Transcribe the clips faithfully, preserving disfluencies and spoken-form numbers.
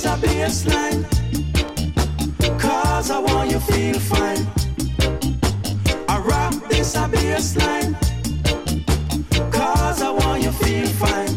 this a baseline, cause I want you feel fine. I rock this a baseline, cause I want you feel fine.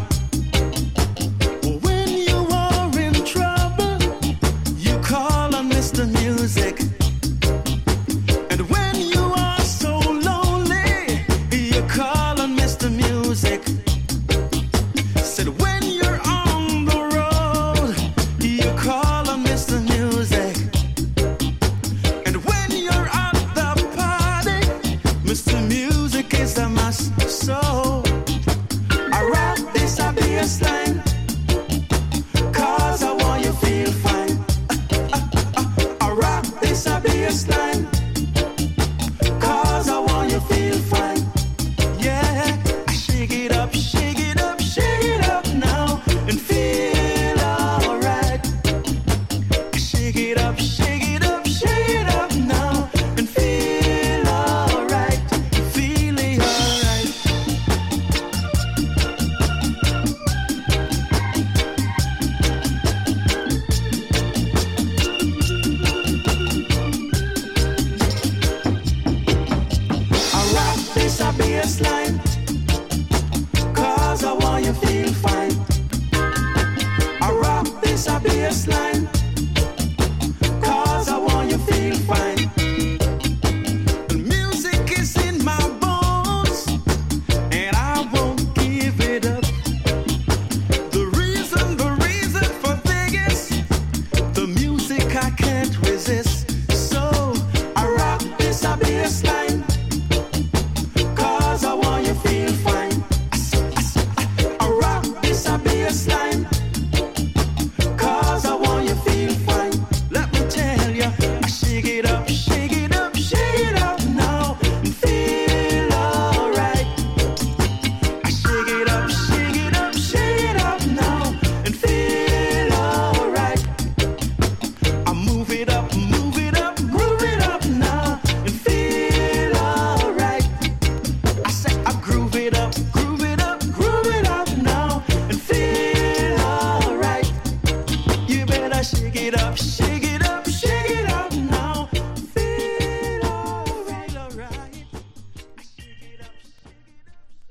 When you are in trouble, you call on Mister Music. And when you are so lonely, you call on Mister Music. Said when you're on the road, you call on Mister Music. And when you're at the party, Mister Music is a must. So I rock this a baseline, cause I want you feel fine. I rock this a baseline, cause I want you feel fine. Yeah, I shake it up, shake it up, shake it up now and feel alright. I shake it up, shake it up, shake it up now and feel alright, feeling alright. I rock this a baseline, cause I want you feel fine. I rock this a baseline.